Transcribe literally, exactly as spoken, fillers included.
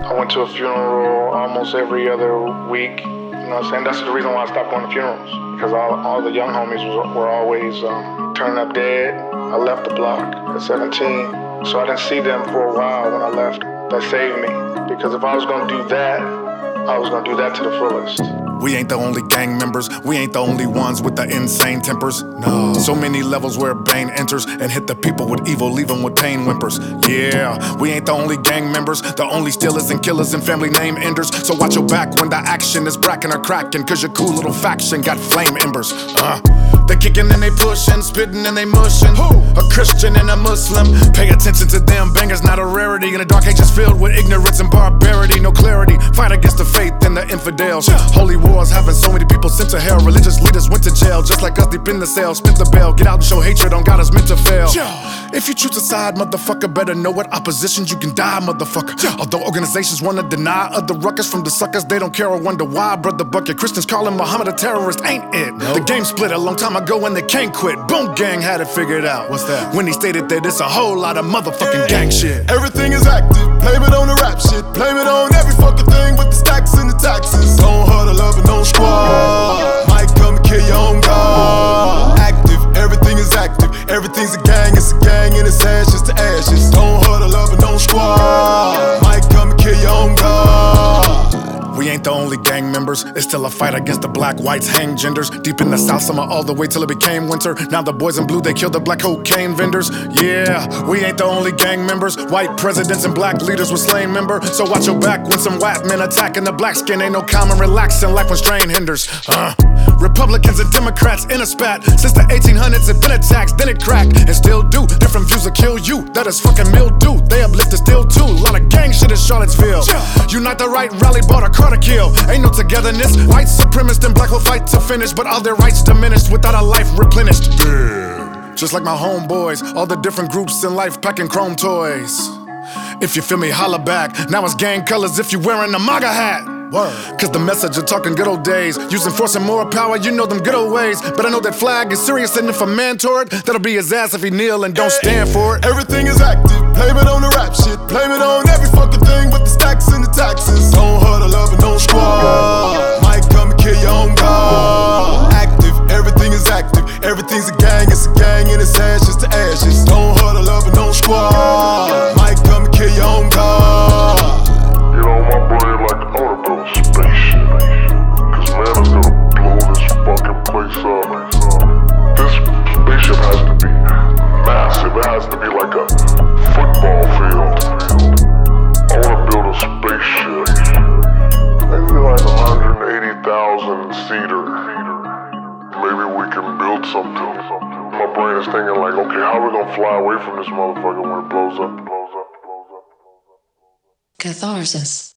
I went to a funeral almost every other week. You know what I'm saying? That's the reason why I stopped going to funerals. Because all, all the young homies was, were always um, turning up dead. I left the block at seventeen. So I didn't see them for a while when I left. That saved me. Because if I was going to do that, I was going to do that to the fullest. We ain't the only gang members, we ain't the only ones with the insane tempers. No. So many levels where Bane enters and hit the people with evil, leave them with pain whimpers. Yeah, we ain't the only gang members, the only stealers and killers and family name enders. So watch your back when the action is bracking or cracking, cause your cool little faction got flame embers. Uh. They kicking and they pushing, spitting and they mushing. A Christian and a Muslim, pay attention to them bangers, not a rarity. In the dark ages filled with ignorance and barbarity, no clarity. Fight against the faith and the infidels. Holy wars having so many people sent to hell. Religious leaders went to jail, just like us deep in the cell. Spent the bell, get out and show hatred on God is meant to fail. If you choose a side, motherfucker, better know what opposition you can die, motherfucker. Although organizations wanna deny other ruckus from the suckers, they don't care or wonder why, brother bucket. Christians calling Muhammad a terrorist, ain't it? Nope. The game split a long time ago and they can't quit. Boom Gang had it figured out. What's that? When he stated that it's a whole lot of motherfucking yeah. gang shit. Everything is active, blame it on the rap shit. Blame it on every fucking thing with the stacks and the taxes. Don't huddle up and don't squad. Might come and kill your own God. Active, everything is active. Everything's a gang, it's a gang and it's ashes to ashes. Don't huddle up and don't squad. Might come and kill your own God. We ain't the only gang members, it's still a fight against the black, whites, hang genders. Deep in the south, summer all the way till it became winter. Now the boys in blue, they killed the black cocaine vendors. Yeah, we ain't the only gang members. White presidents and black leaders were slain, member. So watch your back when some white men attacking the black skin. Ain't no common relaxing like when strain hinders. Uh. Republicans and Democrats in a spat. Since the eighteen hundreds it been attacks, then it cracked. And still do, different views will kill you. That is fucking mildew, they uplifted still too. A lot of gang shit in Charlottesville. Unite the right, rally, bought a car to kill. Ain't no togetherness, white supremacists and black will fight to finish. But all their rights diminished without a life replenished. Yeah. Just like my homeboys, all the different groups in life packing chrome toys. If you feel me, holla back. Now it's gang colors if you wearing a MAGA hat. Word. Cause the message of talking good old days, using force and more power, you know them good old ways. But I know that flag is serious, and if a man tore it, that'll be his ass if he kneel and don't stand for it. Everything is active, blame it on the rap shit. Blame it on every fucking thing with the stacks and the taxes. Don't huddle up and don't squad. Might come and kill your own God. Active, everything is active. Everything's a gang, it's a gang and it's ashes to ashes. Don't huddle up and don't squad. Might come and kill your own God. You know, my boy, like, I wanna build a spaceship. Cause man, it's gonna blow this fucking place up. This spaceship has to be massive. It has to be like a football field. I wanna build a spaceship. Maybe like a one hundred eighty thousand seater. Maybe we can build something. My brain is thinking like, okay, how are we gonna fly away from this motherfucker when it blows up? Catharsis.